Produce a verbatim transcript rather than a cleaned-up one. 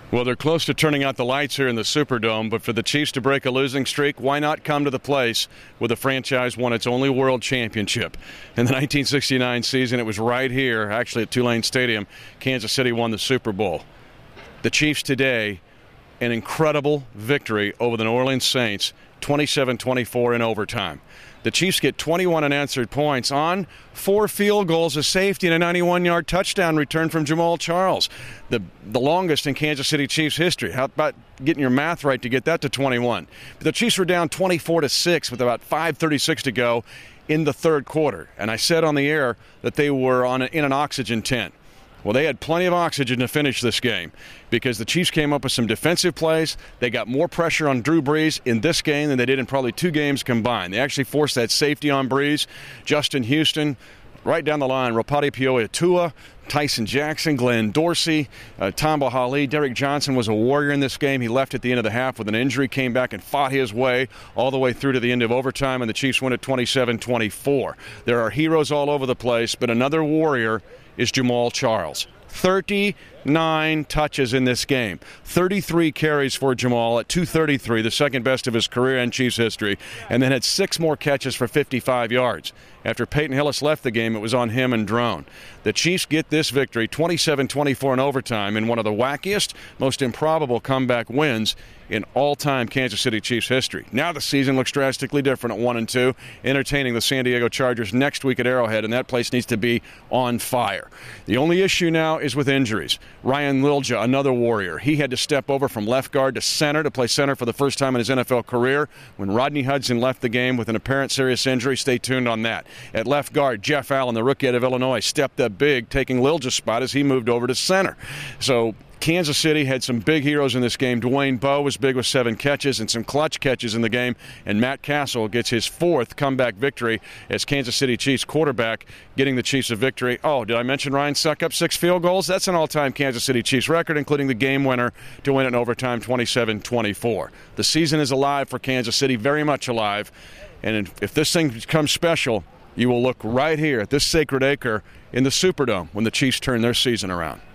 Well, they're close to turning out the lights here in the Superdome, but for the Chiefs to break a losing streak, why not come to the place where the franchise won its only world championship? In the nineteen sixty-nine season, it was right here, actually at Tulane Stadium, Kansas City won the Super Bowl. The Chiefs today, an incredible victory over the New Orleans Saints, twenty-seven twenty-four in overtime. The Chiefs get twenty-one unanswered points on four field goals, a safety, and a ninety-one-yard touchdown return from Jamaal Charles, the the longest in Kansas City Chiefs history. How about getting your math right to get that to twenty-one? But the Chiefs were down twenty-four to six with about five thirty-six to go in the third quarter. And I said on the air that they were on a, in an oxygen tent. Well, they had plenty of oxygen to finish this game because the Chiefs came up with some defensive plays. They got more pressure on Drew Brees in this game than they did in probably two games combined. They actually forced that safety on Brees. Justin Houston, right down the line, Ropati Pioia-Tua, Tyson Jackson, Glenn Dorsey, uh, Tamba Hali. Derek Johnson was a warrior in this game. He left at the end of the half with an injury, came back and fought his way all the way through to the end of overtime, and the Chiefs win at twenty-seven twenty-four. There are heroes all over the place, but another warrior is Jamaal Charles. thirty-nine touches in this game. thirty-three carries for Jamaal at two thirty-three, the second best of his career in Chiefs history, and then had six more catches for fifty-five yards. After Peyton Hillis left the game, it was on him and Drone. The Chiefs get this victory, twenty-seven twenty-four in overtime, in one of the wackiest, most improbable comeback wins in all-time Kansas City Chiefs history. Now the season looks drastically different at one and two, entertaining the San Diego Chargers next week at Arrowhead, and that place needs to be on fire. The only issue now is with injuries. Ryan Lilja, another warrior, he had to step over from left guard to center to play center for the first time in his N F L career when Rodney Hudson left the game with an apparent serious injury. Stay tuned on that. At left guard, Jeff Allen, the rookie out of Illinois, stepped up big, taking Lilja's spot as he moved over to center. So Kansas City had some big heroes in this game. Dwayne Bowe was big with seven catches and some clutch catches in the game. And Matt Castle gets his fourth comeback victory as Kansas City Chiefs quarterback, getting the Chiefs a victory. Oh, did I mention Ryan Succop? Six field goals? That's an all-time Kansas City Chiefs record, including the game winner to win it in overtime, twenty-seven twenty-four. The season is alive for Kansas City, very much alive. And if this thing becomes special, you will look right here at this sacred acre in the Superdome when the Chiefs turn their season around.